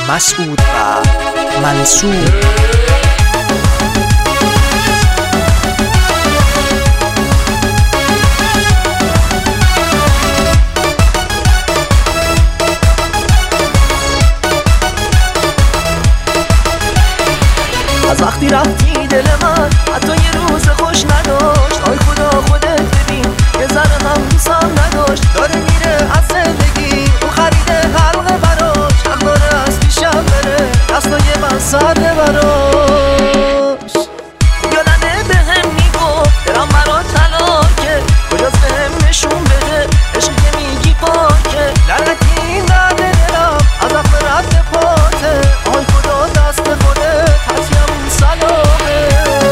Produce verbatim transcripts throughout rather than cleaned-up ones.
مسعود و منصور. از وقتی رفتی دل من حتی یه روز خوش نداشت. آی خدا خودت ببین یه ذره هم دوستم نداشت. داره میره از زندگی اون خریده حلقه براش. حق داره از پیشم بره دستای من سرده براش. یادمه به هم میگفت درم برا طلاکه. کجاست به هم نشون بده عشق که میگی پاکه. لعنتی این درد دلم از وقت رفت پاته. آی خدا دست خودت حتیم سلامه.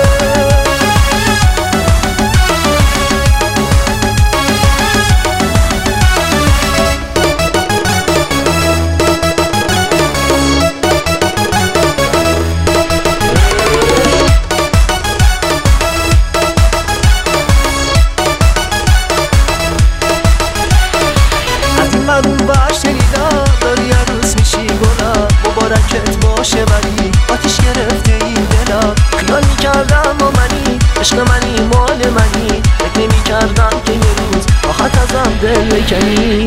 از این من اون بر شنیدم داری عروس میشی گلم. مبارکت باشه ولی آتیش گرفته این دلم. خیال میکردم با منی عشق منی مال منی. فکر نمیکردم که یه روز آخت ازم دل بکنی.